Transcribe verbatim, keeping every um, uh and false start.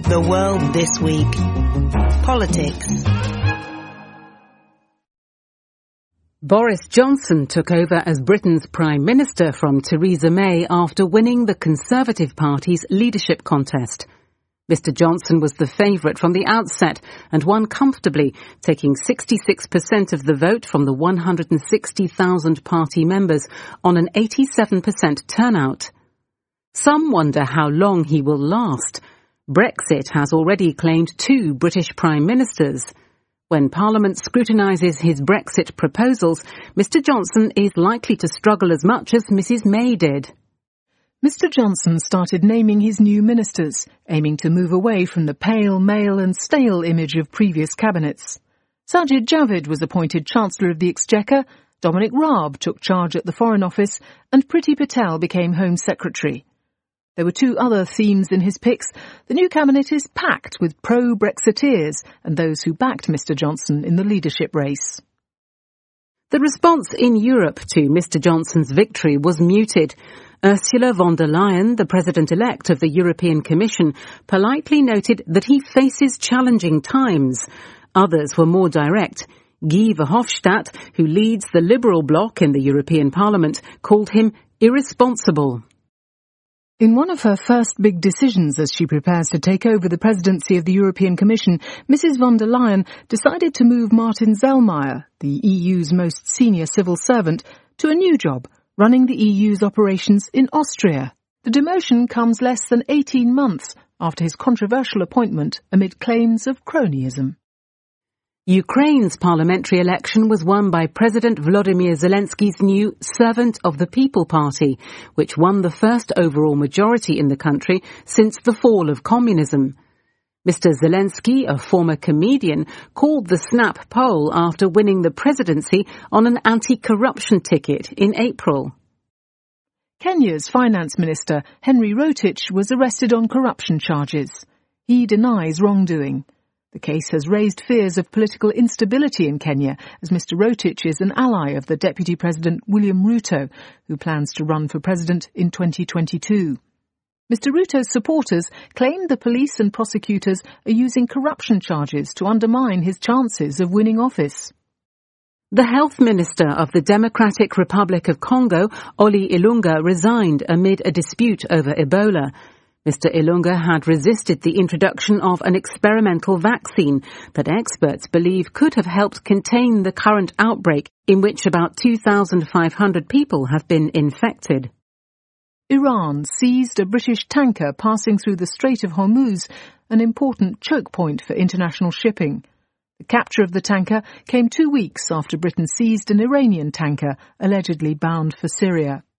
The World This Week. Politics. Boris Johnson took over as Britain's Prime Minister from Theresa May after winning the Conservative Party's leadership contest. Mister Johnson was the favourite from the outset and won comfortably, taking sixty-six percent of the vote from the one hundred sixty thousand party members on an eighty-seven percent turnout. Some wonder how long he will last. Brexit has already claimed two British Prime Ministers. When Parliament scrutinises his Brexit proposals, Mister Johnson is likely to struggle as much as Missus May did. Mister Johnson started naming his new ministers, aiming to move away from the pale, male and stale image of previous cabinets. Sajid Javid was appointed Chancellor of the Exchequer, Dominic Raab took charge at the Foreign Office, and Priti Patel became Home Secretary. There were two other themes in his picks. The new cabinet is packed with pro-Brexiteers and those who backed Mister Johnson in the leadership race. The response in Europe to Mister Johnson's victory was muted. Ursula von der Leyen, the President-elect of the European Commission, politely noted that he faces challenging times. Others were more direct. Guy Verhofstadt, who leads the Liberal bloc in the European Parliament, called him irresponsible. In one of her first big decisions as she prepares to take over the presidency of the European Commission, Missus von der Leyen decided to move Martin Zellmeyer, the E U's most senior civil servant, to a new job, running the E U's operations in Austria. The demotion comes less than eighteen months after his controversial appointment amid claims of cronyism. Ukraine's parliamentary election was won by President Volodymyr Zelensky's new Servant of the People Party, which won the first overall majority in the country since the fall of communism. Mister Zelensky, a former comedian, called the snap poll after winning the presidency on an anti-corruption ticket in April. Kenya's finance minister, Henry Rotich, was arrested on corruption charges. He denies wrongdoing. The case has raised fears of political instability in Kenya, as Mister Rotich is an ally of the Deputy President William Ruto, who plans to run for president in twenty twenty-two. Mister Ruto's supporters claim the police and prosecutors are using corruption charges to undermine his chances of winning office. The health minister of the Democratic Republic of Congo, Oli Ilunga, resigned amid a dispute over Ebola. Mister Ilunga had resisted the introduction of an experimental vaccine that experts believe could have helped contain the current outbreak, in which about two thousand five hundred people have been infected. Iran seized a British tanker passing through the Strait of Hormuz, an important choke point for international shipping. The capture of the tanker came two weeks after Britain seized an Iranian tanker allegedly bound for Syria.